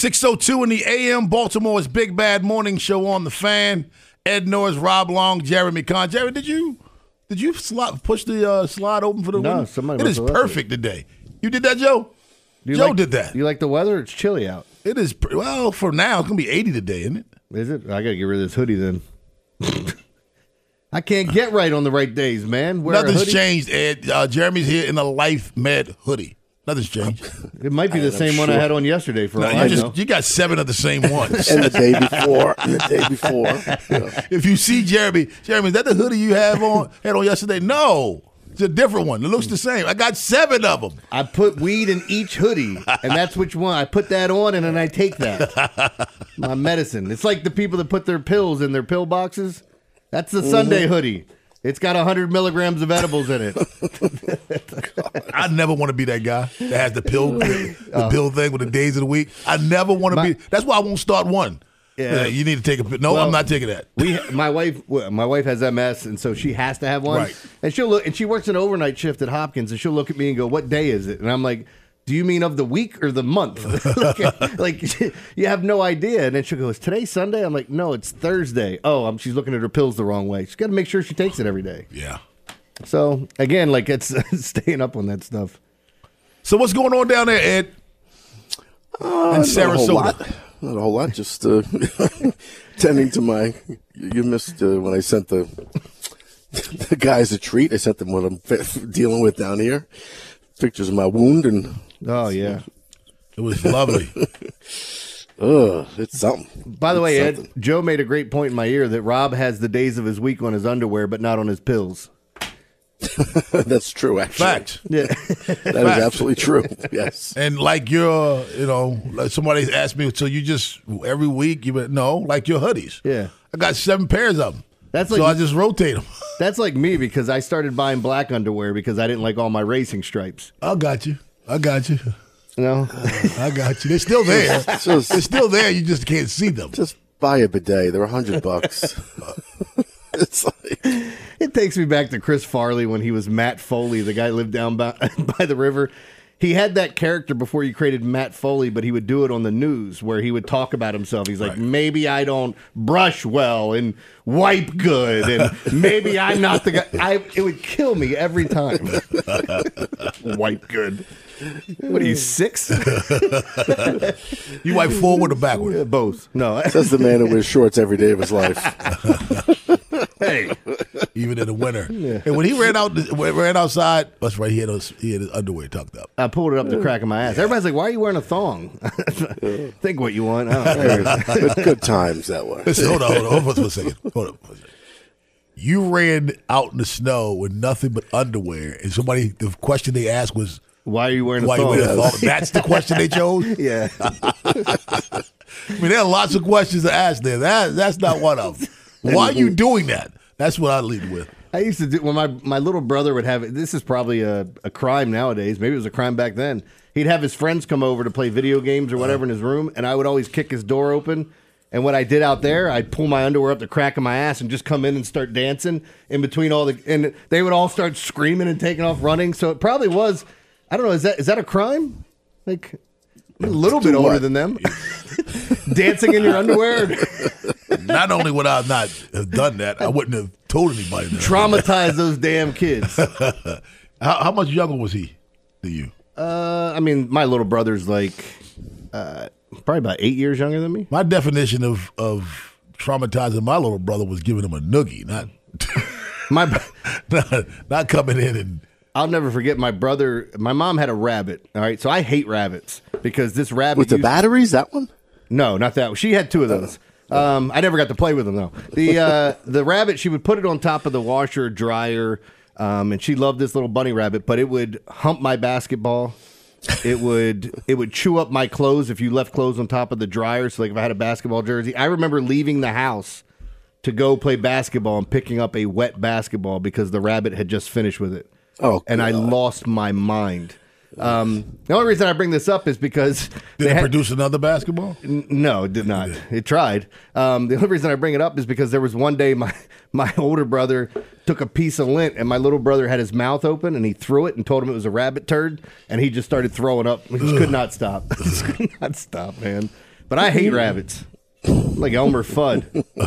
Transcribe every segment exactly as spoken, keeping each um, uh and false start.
six oh two in the A M, Baltimore's Big Bad Morning Show on the Fan. Ed Norris, Rob Long, Jeremy Kahn. Jerry, did you did you slide, push the uh, slide open for the No, window? somebody It is must have left perfect today. You did that, Joe? Do you Joe like, did that. Do you like the weather? It's chilly out. It is, pr- well, for now, it's going to be eighty today, isn't it? Is it? I got to get rid of this hoodie then. I can't get right on the right days, man. Wear a Nothing's hoodie. changed, Ed. Uh, Jeremy's here in a Life Med hoodie. Nothing's changed. It might be the I'm same one I sure. had on yesterday for No, all you, I just, know. you got seven of the same ones. And the day before, and the day before. Yeah. If you see Jeremy, Jeremy, is that the hoodie you have on had on yesterday? No. It's a different one. It looks the same. I got seven of them. I put weed in each hoodie, and that's which one. I put that on, and then I take that. My medicine. It's like the people that put their pills in their pill boxes. That's the Sunday hoodie. It's got one hundred milligrams of edibles in it. I never want to be that guy that has the pill the pill thing with the days of the week. I never want to My- be. That's why I won't start one. Yeah. Yeah, you need to take a pill. No, Well, I'm not taking that. We, my wife, well, my wife has M S, and so she has to have one. Right. And she'll look, and she works an overnight shift at Hopkins, and she'll look at me and go, "What day is it?" And I'm like, "Do you mean of the week or the month?" like, like, you have no idea. And then she'll go, "Is today Sunday?" I'm like, "No, it's Thursday." Oh, I'm, she's looking at her pills the wrong way. She's got to make sure she takes it every day. Yeah. So again, like it's staying up on that stuff. So what's going on down there, Ed? Uh, In not a whole Sarasota. lot. Not a whole lot. Just uh, tending to my. You missed uh, when I sent the the guys a treat. I sent them what I'm f- dealing with down here. Pictures of my wound and. Oh yeah. It was lovely. Ugh, it's something. By the way, It's Ed, something. Joe made a great point in my ear that Rob has the days of his week on his underwear, but not on his pills. That's true. Actually, Facts. Yeah. that is absolutely true. Yes. And like your, you know, like somebody asked me, so you just every week you went, no, like your hoodies. Yeah. I got seven pairs of them. That's so like- I just rotate them. That's like me because I started buying black underwear because I didn't like all my racing stripes. I got you. I got you. You know? I got you. They're still there. Just- They're still there. You just can't see them. Just buy a bidet. They're a hundred bucks. It's like It takes me back to Chris Farley when he was Matt Foley, the guy who lived down by, by the river. He had that character before he created Matt Foley, but he would do it on the news where he would talk about himself. He's like, Right. maybe I don't brush well and wipe good, and maybe I'm not the guy. I, it would kill me every time. Wipe good. What are you, six? You wipe forward or backward? Yeah, both. No. says the man who wears shorts every day of his life. Hey, even in the winter. And when he ran out, when he ran outside. That's right. He had his, he had his underwear tucked up. I pulled it up the crack of my ass. Everybody's like, why are you wearing a thong? Think what you want. I don't care. good, good times that way. Listen, hold on, hold on, hold on for a second. Hold on. For a second. You ran out in the snow with nothing but underwear, and somebody, the question they asked was, Why are you wearing a "Why you thong? wearing a thong?" That's the question they chose. Yeah. I mean, there are lots of questions to ask there. That that's not one of them. Why are you doing that? That's what I lead with. I used to do when my, my little brother would have this is probably a, a crime nowadays. Maybe it was a crime back then. He'd have his friends come over to play video games or whatever in his room, and I would always kick his door open. And what I did out there, I'd pull my underwear up the crack of my ass and just come in and start dancing in between all the and they would all start screaming and taking off running. So it probably was I don't know, is that is that a crime? Like a little bit older what? than them. Dancing in your underwear. Not only would I not have done that, I wouldn't have told anybody that. Traumatize those damn kids. How, how much younger was he than you? Uh, I mean, my little brother's like uh, probably about eight years younger than me. My definition of of traumatizing my little brother was giving him a noogie, not My, not, not coming in and I'll never forget my brother. My mom had a rabbit. All right, so I hate rabbits because this rabbit With the used- batteries, that one? No, not that. She had two of those. Um, I never got to play with them though. The uh, the rabbit, she would put it on top of the washer or dryer, um, and she loved this little bunny rabbit. But it would hump my basketball. It would it would chew up my clothes if you left clothes on top of the dryer. So like if I had a basketball jersey, I remember leaving the house to go play basketball and picking up a wet basketball because the rabbit had just finished with it. Oh, and I God. lost my mind. Um, the only reason I bring this up is because did they it had- produce another basketball? N- No, it did not. It tried. Um, the only reason I bring it up is because there was one day my, my older brother took a piece of lint and my little brother had his mouth open and he threw it and told him it was a rabbit turd and he just started throwing up. He just could not stop. Just could not stop, man. But I hate rabbits. Like Elmer Fudd.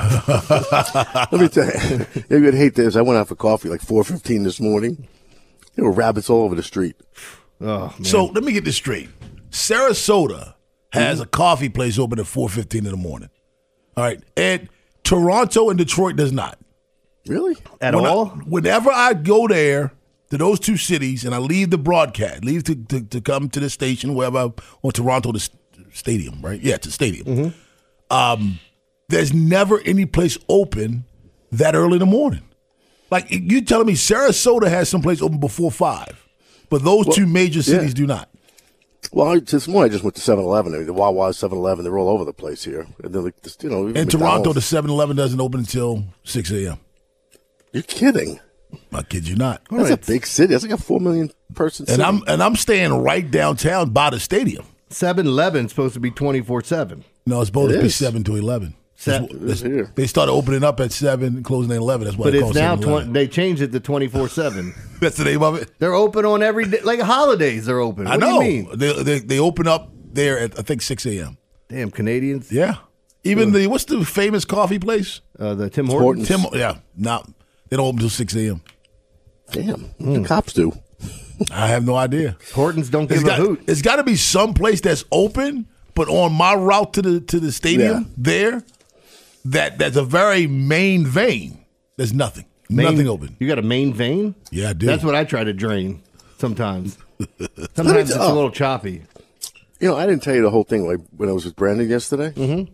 Let me tell you, you would hate this. I went out for coffee like four fifteen this morning. There were rabbits all over the street. Oh, man. So let me get this straight. Sarasota has a coffee place open at four fifteen in the morning. All right. And Toronto and Detroit does not. Really? At When I- all? whenever I go there to those two cities and I leave the broadcast, leave to, to, to come to the station, wherever, or Toronto, the st- stadium, right? Yeah, it's a stadium. Mm-hmm. Um, there's never any place open that early in the morning. Like, you telling me Sarasota has some place open before five, but those two major cities yeah. do not. Well, I, this morning I just went to seven eleven. I mean, the Wawa, seven eleven, they're all over the place here. And they're like, this, you know, even In Toronto, the McDonald's. seven eleven doesn't open until six a.m. You're kidding. I kid you not. That's a big city. That's like a four million person city. And I'm and I'm staying right downtown by the stadium. seven eleven is supposed to be twenty-four seven. No, it's supposed It to be is. seven to eleven. Se- That's what- It is here. They started opening up at seven and closing at eleven. That's why But they it's call it now, seven eleven. twenty, they changed it to twenty-four seven. That's the name of it. They're open on every day. Like holidays, they're open. What I know. do you mean? They, they they open up there at I think six a.m. Damn, Canadians. Yeah. Even the what's the famous coffee place? Uh, the Tim Hortons. Hortons. Tim. Yeah. Not they don't open until six a.m. Damn. What the cops do. I have no idea. Hortons don't It's give a got, hoot. it's got to be some place that's open, but on my route to the to the stadium Yeah. there, that that's a very main vein. There's nothing. Main- nothing open. You got a main vein? Yeah, I do. That's what I try to drain sometimes. Sometimes it's a oh. little choppy. You know, I didn't tell you the whole thing like when I was with Brandon yesterday. Mm-hmm.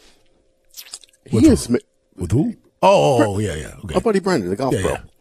Which He is, ma- With who? Oh, oh, oh, yeah, yeah. Okay. our buddy Brandon, the golf Yeah, pro. yeah.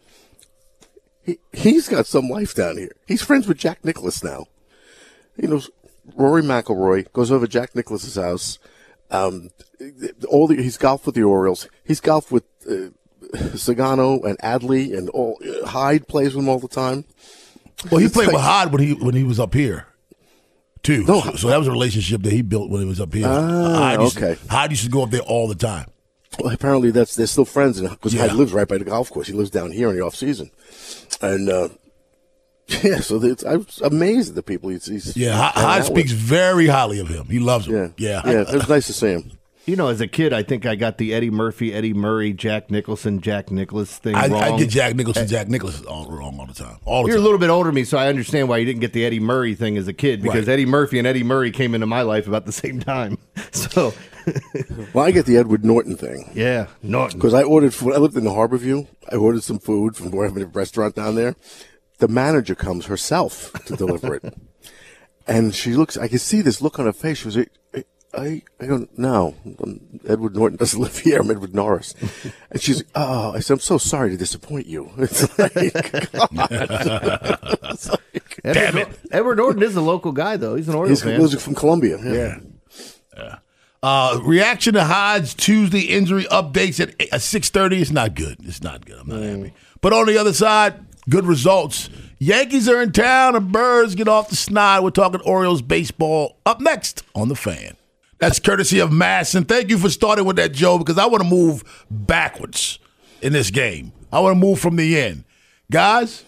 He, he's got some life down here. He's friends with Jack Nicklaus now. You know, Rory McIlroy goes over to Jack Nicklaus's house. Um, all the, he's golfed with the Orioles. He's golfed with uh, Sagano and Adley and all. Uh, Hyde plays with him all the time. Well, he It's played like- with Hyde when he when he was up here, too. No, so, so that was a relationship that he built when he was up here. Ah, Hyde used okay. To, Hyde used to go up there all the time. Well, apparently that's they're still friends because Yeah. Hyde lives right by the golf course. He lives down here in the off season, and uh, yeah, so it's, I was amazed at the people he's. he's Yeah, Hy- hanging Hyde out speaks with. very highly of him. He loves Yeah, him. Yeah, yeah. It was nice to see him. You know, as a kid, I think I got the Eddie Murphy, Eddie Murray, Jack Nicholson, Jack Nicklaus thing I, wrong. I get Jack Nicholson, Jack Nicklaus all wrong all the time. All the You're a time. little bit older than me, so I understand why you didn't get the Eddie Murray thing as a kid because Right. Eddie Murphy and Eddie Murray came into my life about the same time. So, Well, I get the Edward Norton thing yeah, Norton. because I ordered food. I lived in the Harborview. I ordered some food from wherever the restaurant down there. The manager comes herself to deliver it, and she looks. I can see this look on her face. She was. I, I go, no, Edward Norton doesn't live here. I'm Edward Norris. And she's, oh, I said, I'm so sorry to disappoint you. It's like, God. It's like, Edward, Damn it. Nor- Edward Norton is a local guy, though. He's an Orioles he's fan. he's from Columbia. Yeah. Yeah. Uh, reaction to Hyde's Tuesday injury updates at, at six thirty. It's not good. It's not good. I'm not happy. But on the other side, good results. Yankees are in town and Birds get off the snide. We're talking Orioles baseball up next on The Fan. That's courtesy of Mass. And thank you for starting with that, Joe, because I want to move backwards in this game. I want to move from the end. Guys,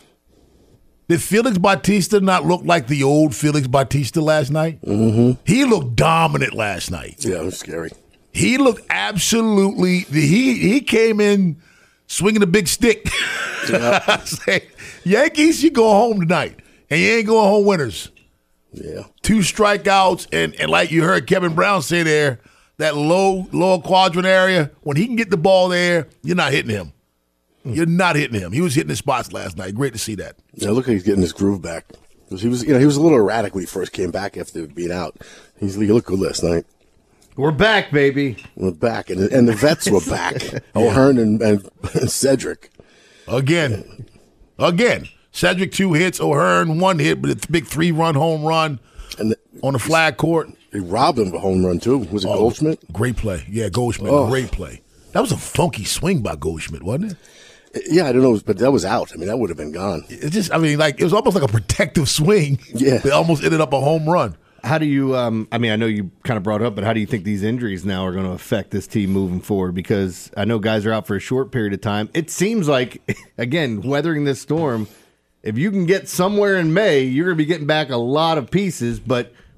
did Felix Bautista not look like the old Felix Bautista last night? Mm-hmm. He looked dominant last night. Yeah, it was scary. He looked absolutely. He he came in swinging a big stick. Say, Yankees, you go home tonight, and you ain't going home winners. Yeah. Two strikeouts, and and like you heard Kevin Brown say there, that low lower quadrant area, when he can get the ball there, you're not hitting him. You're not hitting him. He was hitting his spots last night. Great to see that. Yeah, look like he's getting his groove back. 'Cause he was, you know, he was a little erratic when he first came back after being out. He's he looked good last night. We're back, baby. We're back, and and the vets were back. O'Hearn and, and Cedric. Again. Again. Cedric, two hits. O'Hearn, one hit, but a big three-run home run And the, on the flag court. he robbed him of a home run, too. Was it Goldschmidt? Great play. Yeah, Goldschmidt. Oh. Great play. That was a funky swing by Goldschmidt, wasn't it? Yeah, I don't know, but that was out. I mean, that would have been gone. It just, I mean, like, it was almost like a protective swing. Yeah. They almost ended up a home run. How do you, um, I mean, I know you kind of brought it up, but how do you think these injuries now are going to affect this team moving forward? Because I know guys are out for a short period of time. It seems like, again, weathering this storm, if you can get somewhere in May, you're going to be getting back a lot of pieces, but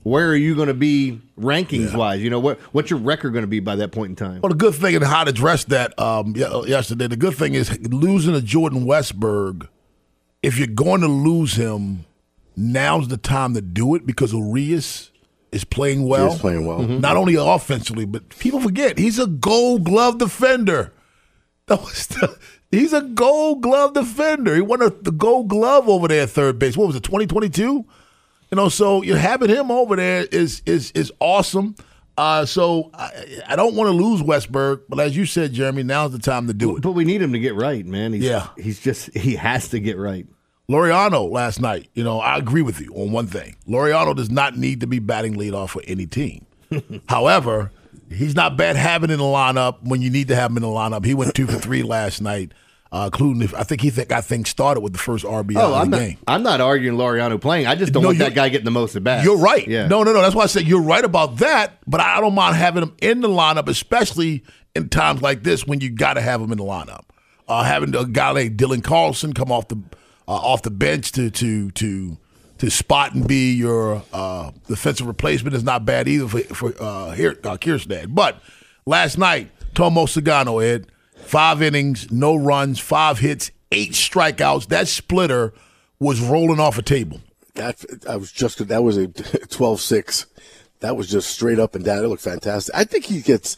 where are you going to be rankings wise? You know, what what's your record going to be by that point in time? Well, the good thing and how to address that um, yesterday, the good thing is losing to Jordan Westberg, if you're going to lose him, now's the time to do it because Urias is playing well. He's playing well. Mm-hmm. Not only offensively, but people forget he's a Gold Glove defender. That was the, he's a Gold Glove defender. He won a, the Gold Glove over there at third base. What was it, twenty twenty-two? You know, so you're having him over there is is is awesome. Uh, so I, I don't want to lose Westberg, but as you said, Jeremy, now's the time to do it. But we need him to get right, man. He's, Yeah. he's just he has to get right. Laureano last night, you know, I agree with you on one thing. Laureano does not need to be batting leadoff for any team. However, he's not bad having in the lineup when you need to have him in the lineup. He went two for three last night. Uh, including, I think he think I think started with the first R B I Oh, of I'm the not, game. I'm not arguing Laureano playing. I just don't No, want you're- that guy getting the most at bats. You're right. Yeah. No, no, no. That's why I said you're right about that. But I don't mind having him in the lineup, especially in times like this when you got to have him in the lineup. Uh, having a guy like Dylan Carlson come off the uh, off the bench to to to to spot and be your uh, defensive replacement is not bad either for for uh, here uh, Kierstad. But last night, Tomo Sagano, Ed, five innings, no runs, five hits, eight strikeouts. That splitter was rolling off a table. That I was just that was a twelve six. That was just straight up and down. It looked fantastic. I think he gets.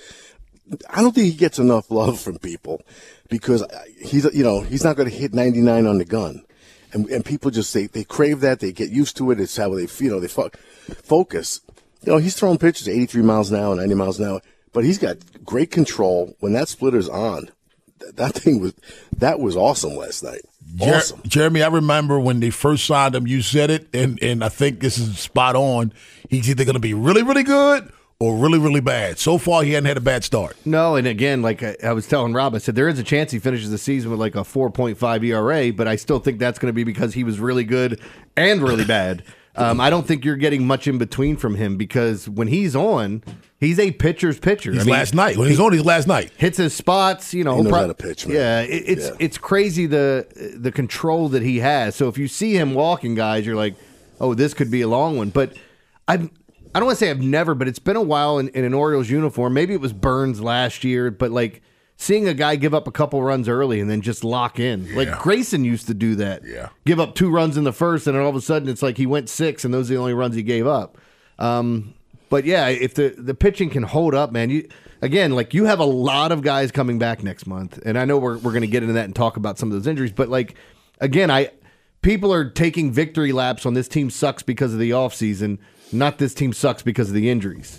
I don't think he gets enough love from people because he's you know he's not going to hit ninety-nine on the gun, and and people just they they crave that. They get used to it. It's how they you know they fo- focus. You know he's throwing pitches eighty-three miles an hour, ninety miles an hour, but he's got great control when that splitter's on. That thing was that was awesome last night. Jer- Awesome. Jeremy, I remember when they first signed him, you said it, and, and I think this is spot on. He's either going to be really, really good or really, really bad. So far, he hadn't had a bad start. No, and again, like I, I was telling Rob, I said there is a chance he finishes the season with like a four point five E R A, but I still think that's going to be because he was really good and really bad. Um, I don't think you're getting much in between from him because when he's on, he's a pitcher's pitcher. He's I mean, last night. When he's on, he's last night. hits his spots, you know. He knows pro- how to pitch, man. Yeah, it, it's Yeah. it's crazy the the control that he has. So if you see him walking, guys, you're like, oh, this could be a long one. But I've I don't want to say I've never, but it's been a while in, in an Orioles uniform. Maybe it was Burns last year, but like seeing a guy give up a couple runs early and then just lock in. Like Yeah. Grayson used to do that. Yeah. Give up two runs in the first, and then all of a sudden it's like he went six, and those are the only runs he gave up. Um, but yeah, if the, the pitching can hold up, man, you again, like you have a lot of guys coming back next month, and I know we're we're going to get into that and talk about some of those injuries, but like again, I people are taking victory laps on this team sucks because of the offseason, not this team sucks because of the injuries.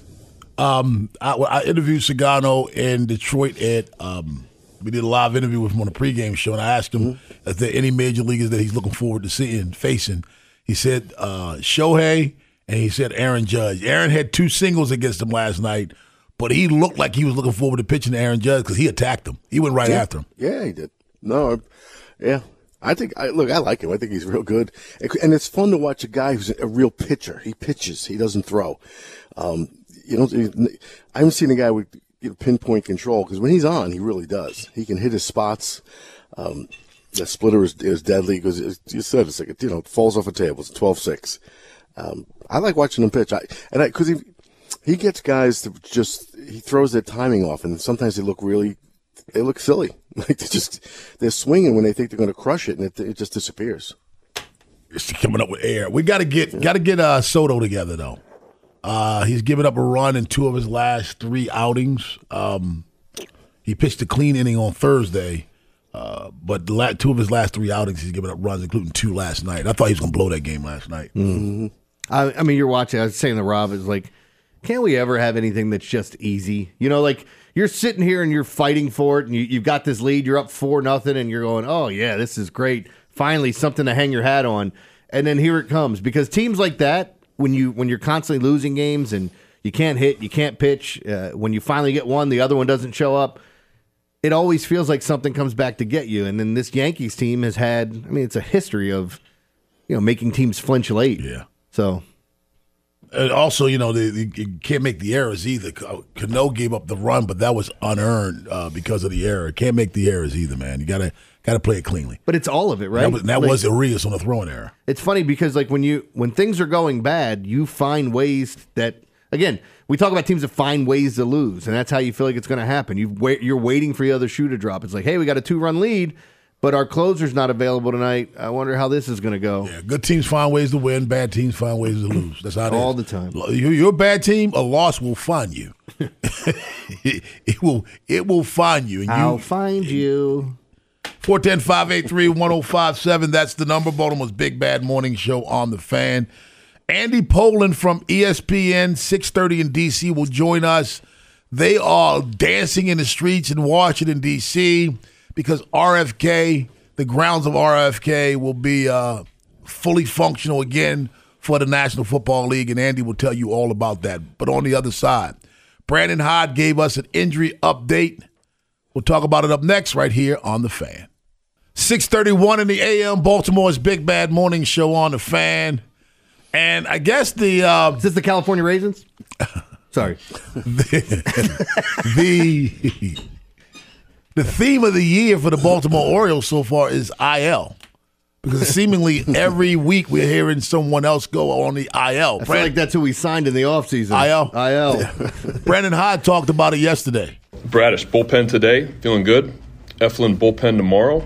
Um, I, I interviewed Sagano in Detroit at um, we did a live interview with him on a pregame show, and I asked him Mm-hmm. if there any major leaguers that he's looking forward to seeing facing. He said uh, Shohei, and he said Aaron Judge. Aaron had two singles against him last night, but he looked like he was looking forward to pitching to Aaron Judge because he attacked him. He went right Yeah. after him. Yeah, he did. No, I- yeah. I think, I, look, I like him. I think he's real good. And it's fun to watch a guy who's a real pitcher. He pitches. He doesn't throw. Um, you know, I haven't seen a guy with you know, pinpoint control because when he's on, he really does. He can hit his spots. Um, the splitter is, is deadly because you said it's like, it, you know, it falls off a table. It's twelve six. Um, I like watching him pitch. I, and I, cause he, he gets guys to just, he throws their timing off and sometimes they look really, they look silly. Like they just, they're swinging when they think they're going to crush it and it, it just disappears. It's coming up with air. We got to get got to get uh, Soto together though. Uh, he's given up a run in two of his last three outings. Um, he pitched a clean inning on Thursday, uh, but the la- two of his last three outings he's given up runs, including two last night. I thought he was going to blow that game last night. Mm-hmm. I, I mean, you're watching. I was saying to Rob, is like, can't we ever have anything that's just easy? You know, like you're sitting here and you're fighting for it, and you, you've got this lead. You're up four nothing, and you're going, oh yeah, this is great. Finally, something to hang your hat on. And then here it comes because teams like that, when you when you're constantly losing games and you can't hit, you can't pitch. Uh, when you finally get one, the other one doesn't show up. It always feels like something comes back to get you. And then this Yankees team has had, I mean, it's a history of, you know, making teams flinch late. Yeah. So And also, you know, they, they, you can't make the errors either. Cano gave up the run, but that was unearned uh, because of the error. Can't make the errors either, man. You gotta gotta play it cleanly. But it's all of it, right? That was, that like, was Arias on the throwing error. It's funny because like when you when things are going bad, you find ways that again we talk about teams that find ways to lose, and that's how you feel like it's going to happen. You wait, you're waiting for the other shoe to drop. It's like, hey, we got a two run lead. But our closer's not available tonight. I wonder how this is going to go. Yeah, good teams find ways to win. Bad teams find ways to lose. That's how it all is. the time. You're a bad team. A loss will find you. it, it will. It will find you. And I'll you, find you. four one zero, five eight three, one zero five seven. That's the number. Baltimore's Big Bad Morning Show on the Fan. Andy Poland from E S P N six thirty in D C will join us. They are dancing in the streets in Washington, D C because R F K, the grounds of R F K, will be uh, fully functional again for the National Football League, and Andy will tell you all about that. But on the other side, Brandon Hyde gave us an injury update. We'll talk about it up next right here on The Fan. six thirty-one in the A M, Baltimore's Big Bad Morning Show on The Fan. And I guess the... Uh, Is this the California Raisins? Sorry. the, the the theme of the year for the Baltimore Orioles so far is I L. Because seemingly every week we're hearing someone else go on the I L. I feel like that's who we signed in the offseason. I L? I L. Brandon Hyde talked about it yesterday. Bradish, bullpen today, feeling good. Eflin, bullpen tomorrow.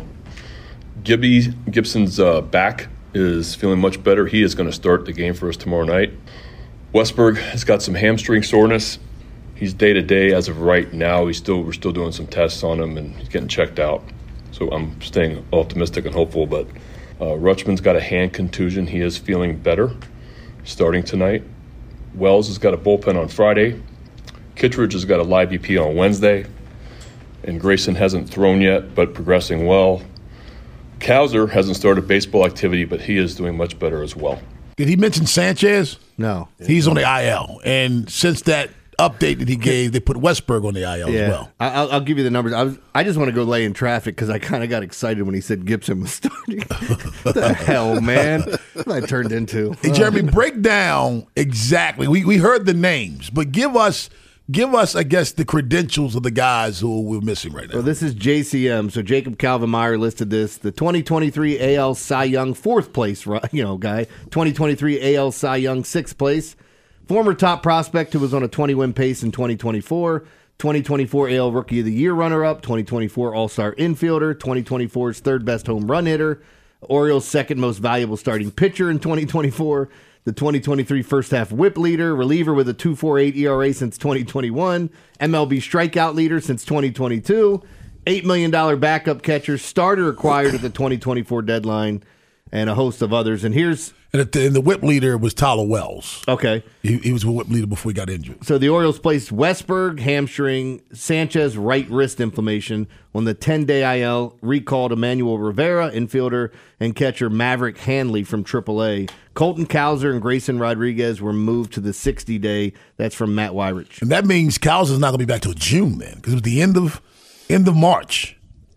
Gibby Gibson's uh, back is feeling much better. He is going to start the game for us tomorrow night. Westberg has got some hamstring soreness. He's day to day as of right now. He's still we're still doing some tests on him and he's getting checked out. So I'm staying optimistic and hopeful. But uh, Rutschman's got a hand contusion. He is feeling better, starting tonight. Wells has got a bullpen on Friday. Kittredge has got a live E P on Wednesday. And Grayson hasn't thrown yet, but progressing well. Cowser hasn't started baseball activity, but he is doing much better as well. Did he mention Sanchez? No. He's on the I L. And since that update that he gave, they put Westberg on the I L Yeah. as well. I- I'll, I'll give you the numbers. I was. I just want to go lay in traffic because I kind of got excited when he said Gibson was starting. What the hell, man? What I turned into. Hey, Jeremy, break down exactly. We we heard the names, but give us give us, I guess, the credentials of the guys who we're missing right now. So this is J C M. So Jacob Calvin-Meyer listed this. The twenty twenty-three A L Cy Young fourth place, you know, guy. twenty twenty-three A L Cy Young sixth place. Former top prospect who was on a twenty-win pace in twenty twenty-four. twenty twenty-four A L Rookie of the Year runner-up. twenty twenty-four All-Star infielder. twenty twenty-four's third best home run hitter. Orioles' second most valuable starting pitcher in twenty twenty-four. The twenty twenty-three first half whip leader, reliever with a two point four eight E R A since twenty twenty-one, M L B strikeout leader since twenty twenty-two, eight million dollars backup catcher, starter acquired at the twenty twenty-four deadline, and a host of others. And here's... And the, and the whip leader was Tyler Wells. Okay. He, he was a whip leader before he got injured. So the Orioles placed Westberg, hamstring, Sanchez, right wrist inflammation on the ten-day I L, recalled Emmanuel Rivera, infielder, and catcher Maverick Hanley from triple A. Colton Cowser and Grayson Rodriguez were moved to the sixty-day. That's from Matt Weirich. And that means Cowser's not going to be back till June, man, because it was the end of end of March.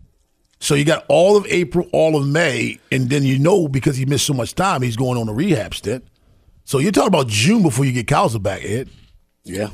So you got all of April, all of May, and then you know because he missed so much time, he's going on a rehab stint. So you're talking about June before you get Cowser back, Ed. Yeah.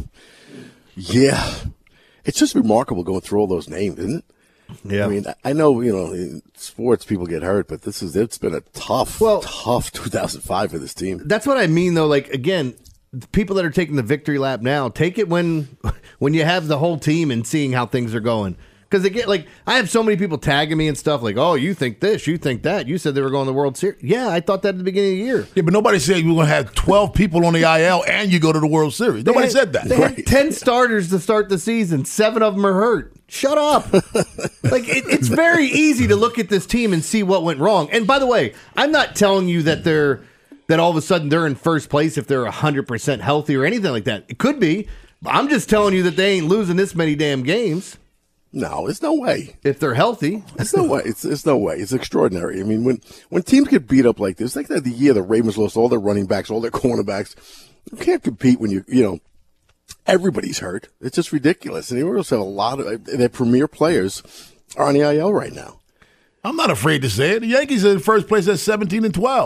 Yeah. It's just remarkable going through all those names, isn't it? Yeah. I mean, I know, you know, in sports people get hurt, but this is, it's been a tough, Well, tough two thousand five for this team. That's what I mean, though. Like, again, the people that are taking the victory lap now, take it when when you have the whole team and seeing how things are going. Because they get like, I have so many people tagging me and stuff like, oh, you think this, you think that. You said they were going to the World Series. Yeah, I thought that at the beginning of the year. Yeah, but nobody said you were going to have twelve people on the I L and you go to the World Series. Nobody They had- said that. They had ten starters to start the season. Seven of them are hurt. Shut up. Like, it, it's very easy to look at this team and see what went wrong. And by the way, I'm not telling you that they're that all of a sudden they're in first place if they're one hundred percent healthy or anything like that. It could be. I'm just telling you that they ain't losing this many damn games No, there's no way. if they're healthy. It's no way. It's it's no way. It's extraordinary. I mean, when when teams get beat up like this, like that the year the Ravens lost all their running backs, all their cornerbacks, you can't compete when you you know everybody's hurt. It's just ridiculous. And the Orioles have a lot of their premier players are on the I L right now. I'm not afraid to say it. The Yankees are in first place at seventeen and twelve.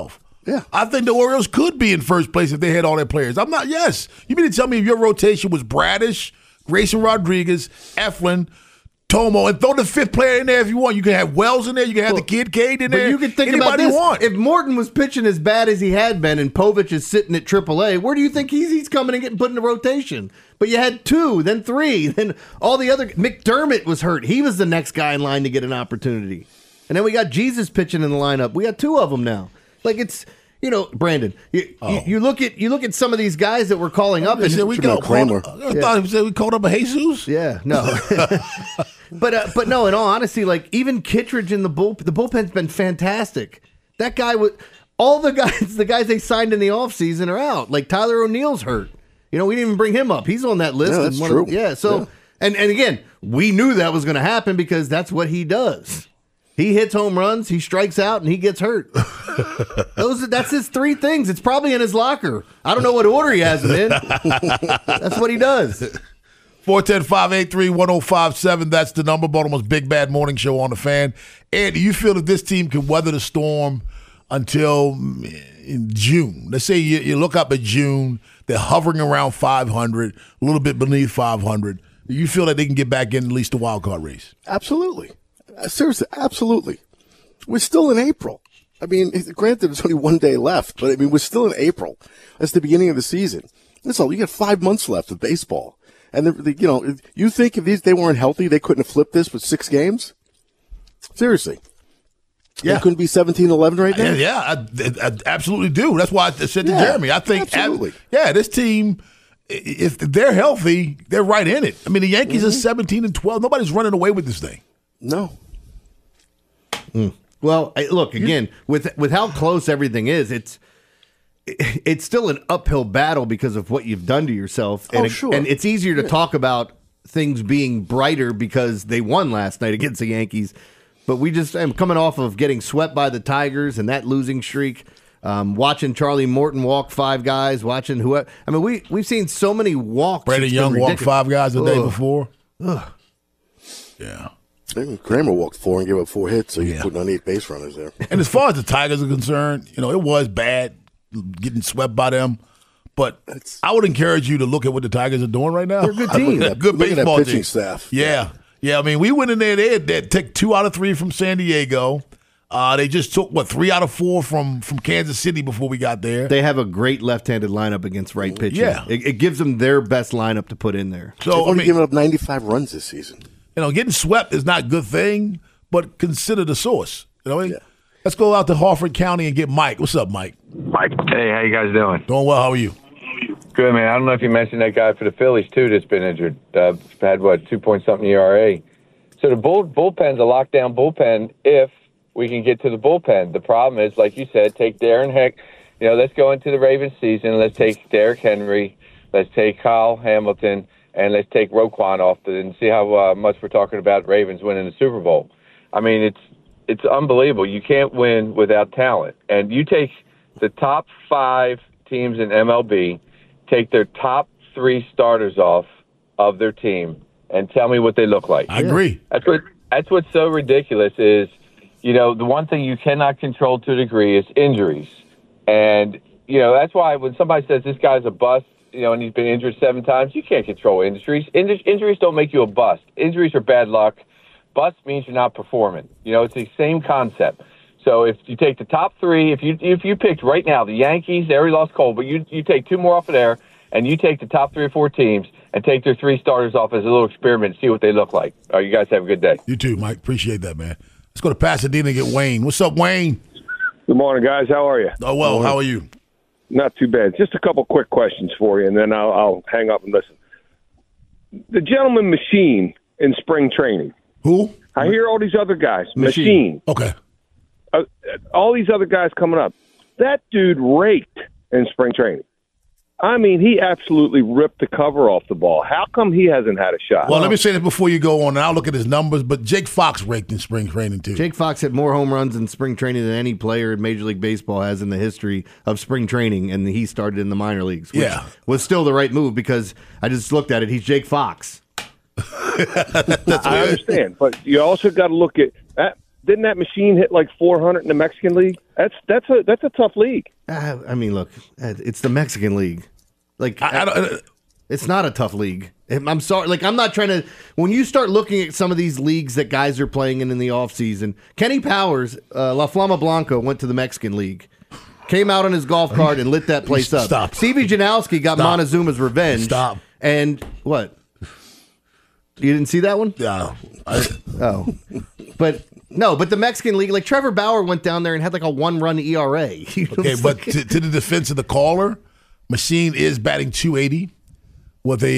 Yeah. I think the Orioles could be in first place if they had all their players. I'm not, yes. You mean to tell me if your rotation was Bradish, Grayson Rodriguez, Eflin, Tomo, and throw the fifth player in there if you want. You can have Wells in there. You can have well, the kid Cade in but there. But you can think Anybody about this. You want. If Morton was pitching as bad as he had been and Povich is sitting at triple A, where do you think he's he's coming and getting put in the rotation? But you had two, then three, then all the other. McDermott was hurt. He was the next guy in line to get an opportunity. And then we got Jesus pitching in the lineup. We got two of them now. Like it's. You know, Brandon, you, oh. you, you look at you look at some of these guys that we're calling up. And said we called Kramer. I yeah. thought he said we called up a Jesus. Yeah, no. but uh, but no, in all honesty, like even Kittredge in the bull, the bullpen's been fantastic. That guy was all the guys the guys they signed in the offseason are out. Like Tyler O'Neill's hurt. You know, we didn't even bring him up. He's on that list. Yeah, that's one true. Of, yeah. So yeah. and and again, we knew that was going to happen because that's what he does. He hits home runs, he strikes out, and he gets hurt. Those that's his three things. It's probably in his locker. I don't know what order he has them in. That's what he does. four one zero, five eight three, one zero five seven. That's the number. Baltimore's Big Bad Morning Show on the Fan. And do you feel that this team can weather the storm until in June? Let's say you, you look up at June. They're hovering around five hundred, a little bit beneath five hundred. Do you feel that they can get back in at least the wild card race? Absolutely. Uh, seriously, absolutely. We're still in April. I mean, granted, there's only one day left, but I mean, we're still in April. That's the beginning of the season. That's all. You got five months left of baseball, and the, the, you know, you think if these they weren't healthy, they couldn't have flipped this with six games? Seriously, yeah, it couldn't be seventeen eleven right now. Yeah, yeah I, I absolutely do. That's why I said to yeah, Jeremy, I think, absolutely. Ab- yeah, this team. If they're healthy, they're right in it. I mean, the Yankees mm-hmm. are seventeen and twelve. Nobody's running away with this thing. No. Mm. Well, look again with with how close everything is. It's it's still an uphill battle because of what you've done to yourself, and oh, it, sure. and it's easier to yeah. talk about things being brighter because they won last night against the Yankees. But we just am coming off of getting swept by the Tigers and that losing streak. Um, watching Charlie Morton walk five guys, watching whoever. I mean, we we've seen so many walks. Brandon Young walked five guys the Ugh. day before. Ugh. Yeah. Kramer walked four and gave up four hits, so you're yeah. putting on eight base runners there. And as far as the Tigers are concerned, you know, it was bad getting swept by them. But That's, I would encourage you to look at what the Tigers are doing right now. They're a good team. At, good baseball pitching team. staff. Yeah. Yeah, I mean, we went in there, they had, they had took two out of three from San Diego. Uh, they just took, what, three out of four from, from Kansas City before we got there. They have a great left-handed lineup against right pitching. Yeah. It, it gives them their best lineup to put in there. So, They've only I mean, given up ninety-five runs this season. You know, getting swept is not a good thing, but consider the source. You know, yeah. Let's go out to Harford County and get Mike. What's up, Mike? Mike, hey, how you guys doing? Doing well. How are you? Good, man. I don't know if you mentioned that guy for the Phillies, too, that's been injured. Uh, had, what, two-point-something E R A. So the bull, bullpen's a lockdown bullpen if we can get to the bullpen. The problem is, like you said, take Darren Heck. You know, let's go into the Ravens season. Let's take Derrick Henry. Let's take Kyle Hamilton. And let's take Roquan off the, and see how uh, much we're talking about Ravens winning the Super Bowl. I mean, it's it's unbelievable. You can't win without talent. And you take the top five teams in M L B, take their top three starters off of their team, and tell me what they look like. I agree. That's what that's what's so ridiculous is, you know, the one thing you cannot control to a degree is injuries. And, you know, that's why when somebody says this guy's a bust, you know, and he's been injured seven times, you can't control injuries. In- injuries don't make you a bust. Injuries are bad luck. Bust means you're not performing. You know, it's the same concept. So if you take the top three, if you if you picked right now the Yankees, they already lost Cole, but you you take two more off of there, and you take the top three or four teams and take their three starters off as a little experiment and see what they look like. All right, you guys have a good day. You too, Mike. Appreciate that, man. Let's go to Pasadena and get Wayne. What's up, Wayne? Good morning, guys. How are you? Oh, well, how are you? Not too bad. Just a couple quick questions for you, and then I'll, I'll hang up and listen. The gentleman Machine in spring training. Who? I hear all these other guys. Machine. Machine. Okay. Uh, all these other guys coming up. That dude raked in spring training. I mean, he absolutely ripped the cover off the ball. How come he hasn't had a shot? Well, let me say this before you go on, and I'll look at his numbers, but Jake Fox raked in spring training, too. Jake Fox had more home runs in spring training than any player in Major League Baseball has in the history of spring training, and he started in the minor leagues, which yeah. was still the right move because I just looked at it. He's Jake Fox. I understand, but you also got to look at that. didn't that machine hit like four hundred in the Mexican League? That's that's a that's a tough league. Uh, I mean, look, it's the Mexican League. Like, I, I don't, it's not a tough league. I'm sorry. Like, I'm not trying to. When you start looking at some of these leagues that guys are playing in in the offseason, Kenny Powers, uh, La Flama Blanca, went to the Mexican League. Came out on his golf cart and lit that place up. Stop. Stevie Janowski got Stop. Montezuma's revenge. Stop. And what? You didn't see that one? Yeah. I, Oh. But no, but the Mexican League, like Trevor Bauer went down there and had like a one-run E R A. You know, okay, it's but like- to, to the defense of the caller, Machine is batting two eighty with a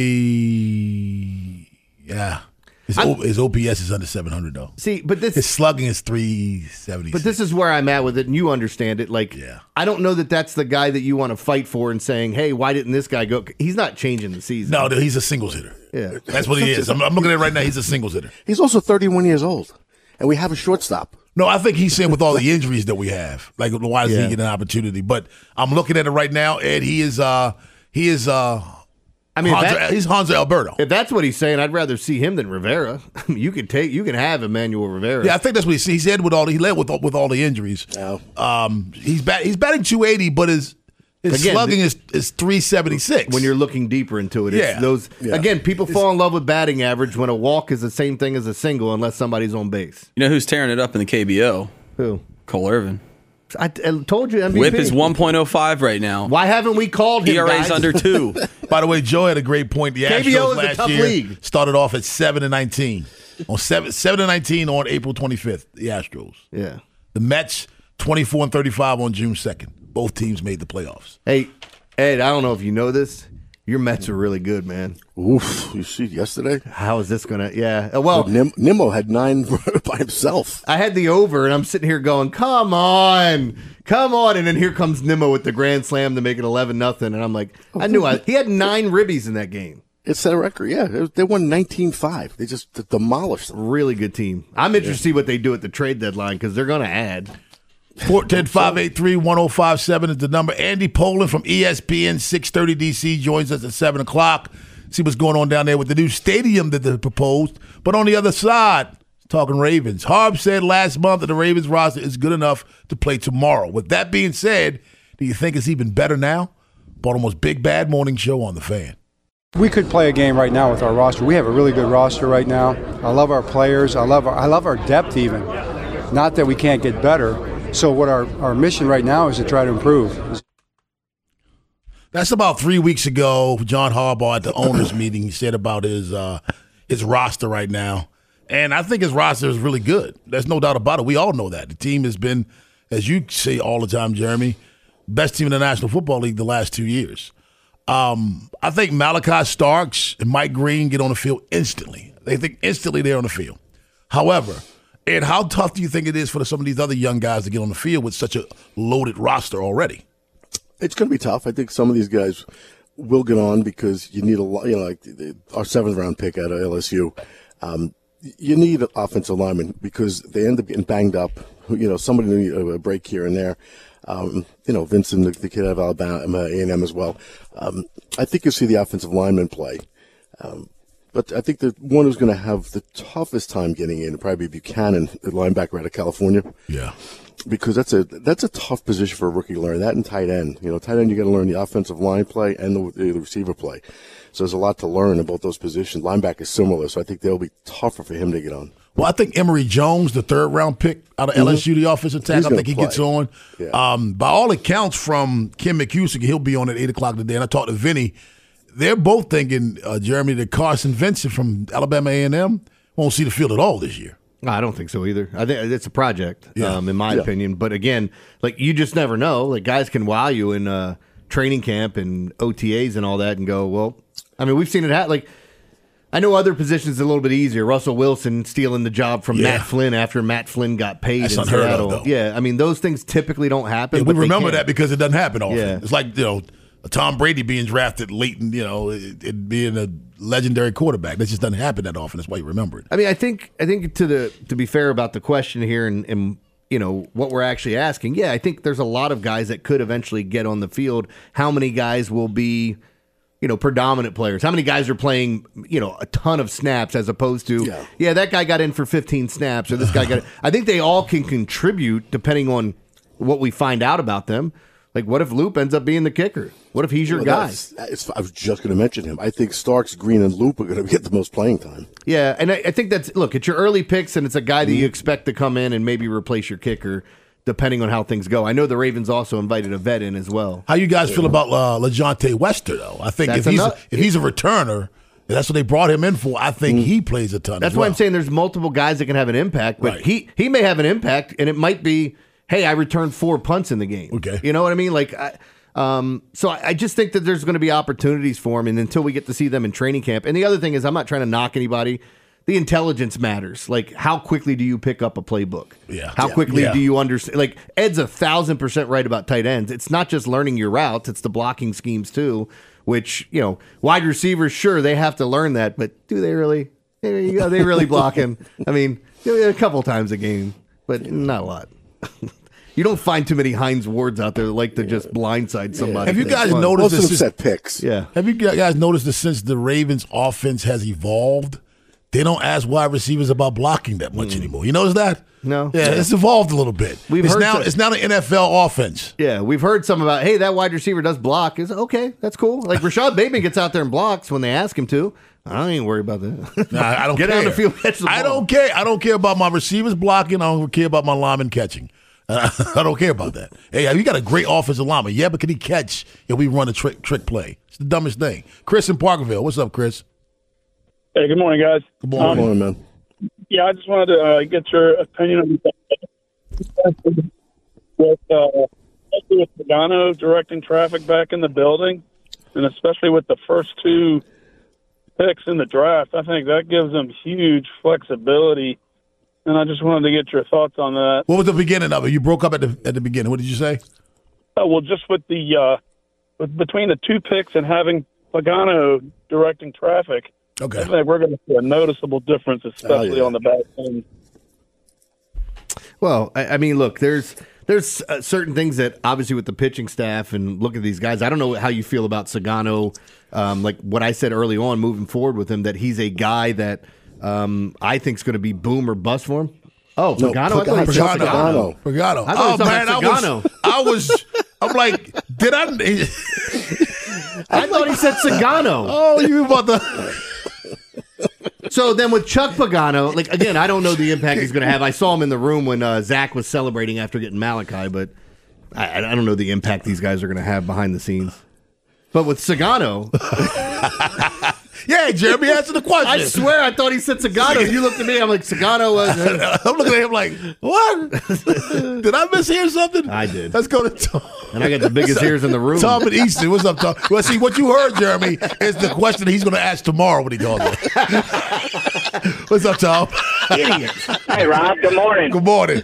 yeah. His, o, his O P S is under seven hundred though. see, but this His slugging is three seventy. But this is where I'm at with it, and you understand it. Like, Yeah. I don't know that that's the guy that you want to fight for and saying, hey, why didn't this guy go? He's not changing the season. no, no, he's a singles hitter. Yeah. That's what he is. I'm, I'm looking at it right now. He's a singles hitter. He's also thirty-one years old, and we have a shortstop. No, I think he's saying with all the injuries that we have, like why does Yeah. he get an opportunity? But I'm looking at it right now, Ed. He is uh he is uh I mean, if, Hanser, that- he's Hanser Alberto. if that's what he's saying, I'd rather see him than Rivera. you can take, you can have Emmanuel Rivera. Yeah, I think that's what he, he said with all he led with with all the injuries. Oh. Um, he's bat, he's batting two eighty, but his his Again, slugging is is three seventy-six. When you're looking deeper into it, it's Yeah. those Yeah. again. People fall in love with batting average when a walk is the same thing as a single, unless somebody's on base. You know who's tearing it up in the K B O? Who? Cole Irvin. I, I told you, M V P. Whip is one point oh five right now. Why haven't we called him? E R A's guys? under two. By the way, Joe had a great point. The K B O Astros is a last tough year league. started off at seven and nineteen on seven seven and nineteen on April twenty-fifth. The Astros. Yeah. The Mets twenty-four and thirty-five on June second. Both teams made the playoffs. Hey, Ed, I don't know if you know this. Your Mets are really good, man. Oof! You see yesterday, How is this gonna? Yeah. Uh, Well, Nim- Nimmo had nine by himself. I had the over, and I'm sitting here going, "Come on, come on!" And then here comes Nimmo with the grand slam to make it eleven nothing, and I'm like, I knew I, he had nine ribbies in that game. It's that record. Yeah, they- they won nineteen five. They just d- demolished them. Really good team. I'm interested to see what they do at the trade deadline because they're gonna add. four one zero, five eight three, one zero five seven is the number. Andy Poland from E S P N six thirty D C joins us at seven o'clock. See what's going on down there with the new stadium that they proposed. But on the other side, talking Ravens. Harb said last month that the Ravens roster is good enough to play tomorrow. With that being said, do you think it's even better now? Baltimore's Big Bad Morning Show on The Fan. We could play a game right now with our roster. We have a really good roster right now. I love our players. I love our, I love our depth even. Not that we can't get better. So what our, our mission right now is to try to improve. That's about three weeks ago. John Harbaugh at the owners' meeting, he said about his uh, his roster right now, and I think his roster is really good. There's no doubt about it. We all know that the team has been, as you say all the time, Jeremy, best team in the National Football League the last two years. Um, I think Malachi Starks and Mike Green get on the field instantly. They think instantly they're on the field. However, Ed, how tough do you think it is for some of these other young guys to get on the field with such a loaded roster already? It's going to be tough. I think some of these guys will get on because you need a lot. You know, like the, our seventh round pick out of L S U. Um, you need offensive linemen because they end up getting banged up. You know, somebody need a break here and there. Um, you know, Vincent, the, the kid out of Alabama, A and M as well. Um, I think you'll see the offensive linemen play. Um, but I think the one who's going to have the toughest time getting in would probably be Buchanan, the linebacker out of California. Yeah. Because that's a that's a tough position for a rookie to learn. That and tight end. You know, tight end, you got to learn the offensive line play and the, the receiver play. So there's a lot to learn about those positions. Linebacker is similar, so I think they'll be tougher for him to get on. Well, I think Emory Jones, the third round pick out of L S U, the offensive tackle, He's I gonna think he play. gets on. Yeah. Um, by all accounts from Kim McCusick, he'll be on at eight o'clock today. And I talked to Vinny. They're both thinking, uh, Jeremy, that Carson Vincent from Alabama A and M won't see the field at all this year. No, I don't think so either. I think it's a project, Yeah. um, in my Yeah. opinion. But again, like you just never know. Like guys can wow you in uh, training camp and O T As and all that, and go, well, I mean, we've seen it happen. Like I know other positions are a little bit easier. Russell Wilson stealing the job from Yeah. Matt Flynn after Matt Flynn got paid That's in unheard of, Seattle. though. Yeah, I mean those things typically don't happen. Yeah, we but they remember can. that because it doesn't happen often. Yeah. It's like, you know, Tom Brady being drafted late and, you know, it, it being a legendary quarterback. That just doesn't happen that often. That's why you remember it. I mean, I think I think to the to be fair about the question here and, and you know what we're actually asking, yeah, I think there's a lot of guys that could eventually get on the field. How many guys will be you know, predominant players. How many guys are playing, you know, a ton of snaps as opposed to, yeah, yeah that guy got in for fifteen snaps or this guy got. I think they all can contribute depending on what we find out about them. Like, what if Loop ends up being the kicker? What if he's your well, guy? It's, I was just going to mention him. I think Starks, Green, and Loop are going to get the most playing time. Yeah, and I, I think that's, look, it's your early picks, and it's a guy that you expect to come in and maybe replace your kicker, depending on how things go. I know the Ravens also invited a vet in as well. How you guys yeah. feel about uh, LeJohntay Wester, though? I think that's if he's a, if he's a returner, that's what they brought him in for. I think mm. he plays a ton. That's as well. why I'm saying there's multiple guys that can have an impact, but right. he he may have an impact, and it might be, hey, I returned four punts in the game. Okay, you know what I mean? Like, I, um, so I, I just think that there's going to be opportunities for him, and until we get to see them in training camp. And the other thing is, I'm not trying to knock anybody. The intelligence matters. Like, how quickly do you pick up a playbook? Yeah. How yeah. quickly yeah. do you understand? Like, Ed's a thousand percent right about tight ends. It's not just learning your routes; it's the blocking schemes too. Which, you know, wide receivers, sure, they have to learn that, but do they really? Are they really blocking? I mean, a couple times a game, but not a lot. You don't find too many Hines Wards out there that like to just blindside somebody. Have you guys fun. noticed Most of them this? set picks. Yeah. Have you guys noticed that since the Ravens' offense has evolved, they don't ask wide receivers about blocking that much mm. anymore? You notice that? No. Yeah, it's evolved a little bit. We've it's heard now some, it's now the N F L offense. Yeah, we've heard some about, hey, that wide receiver does block. Is okay, that's cool. Like Rashad Bateman gets out there and blocks when they ask him to. I don't even worry about that. Nah, I don't Get care. on the field, catch the ball. I don't care. I don't care about my receivers blocking. I don't care about my linemen catching. Uh, I don't care about that. Hey, you got a great offensive lineman. Yeah, but can he catch if we run a trick trick play? It's the dumbest thing. Chris in Parkerville. What's up, Chris? Hey, good morning, guys. Good morning, um, good morning man. Yeah, I just wanted to uh, get your opinion on with uh, especially with Pagano directing traffic back in the building, and especially with the first two picks in the draft. I think that gives them huge flexibility. And I just wanted to get your thoughts on that. What was the beginning of it? You broke up at the at the beginning. What did you say? Oh, well, just with the uh, with, between the two picks and having Pagano directing traffic, okay, I think we're going to see a noticeable difference, especially oh, yeah. on the back end. Well, I, I mean, look, there's there's uh, certain things that obviously with the pitching staff and look at these guys. I don't know how you feel about Sagano. Um, like what I said early on, moving forward with him, that he's a guy that. Um, I think it's going to be boom or bust for him. Oh, no, Pagano. Pagano. Pagano. Pagano. Pagano. Oh, man, I was, I was, I'm like, did I? I thought he said Sagano. Oh, you about the. So then with Chuck Pagano, like, again, I don't know the impact he's going to have. I saw him in the room when uh, Zach was celebrating after getting Malachi, but I, I don't know the impact these guys are going to have behind the scenes. But with Sagano. Yeah, Jeremy, answer the question. I swear I thought he said Sagano. You looked at me, I'm like, Sagano was. I'm looking at him like, what? Did I mishear something? I did. Let's go to Tom. And I got the biggest ears in the room. Tom and Easton. What's up, Tom? Well, see, what you heard, Jeremy, is the question he's going to ask tomorrow when he calls me. What's up, Tom? Idiot. Hey, Rob. Good morning. Good morning.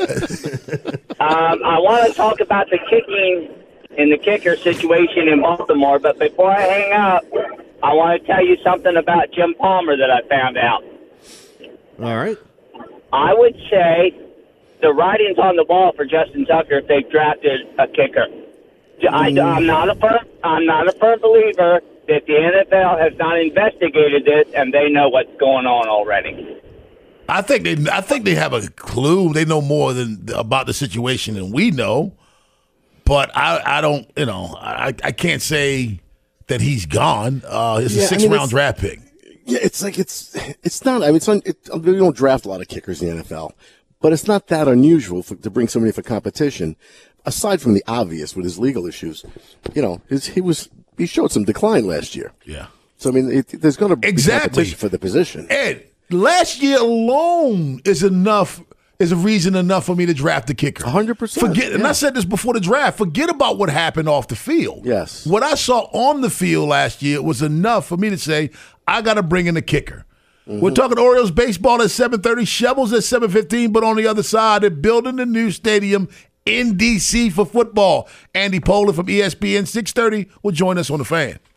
um, I want to talk about the kicking and the kicker situation in Baltimore, but before I hang up, I want to tell you something about Jim Palmer that I found out. All right. I would say the writing's on the wall for Justin Tucker if they drafted a kicker. I, I'm not a firm, I'm not a firm believer that the N F L has not investigated this and they know what's going on already. I think they, I think they have a clue. They know more than about the situation than we know. But I, I don't, you know, I, I can't say that he's gone. Uh, it's yeah, a six I mean, round draft pick. Yeah, it's like it's it's not. I mean, it's un, it, we don't draft a lot of kickers in the N F L, but it's not that unusual for, to bring somebody for competition. Aside from the obvious with his legal issues, you know, his, he was he showed some decline last year. Yeah. So I mean, it, there's going to be exactly competition for the position. Ed, last year alone is enough. Is a reason enough for me to draft the kicker. one hundred percent. Forget, and yeah. I said this before the draft, forget about what happened off the field. Yes. What I saw on the field last year was enough for me to say, I got to bring in the kicker. Mm-hmm. We're talking Orioles baseball at seven thirty, Shovels at seven fifteen, but on the other side, they're building the new stadium in D C for football. Andy Pollard from E S P N six thirty will join us on The Fan.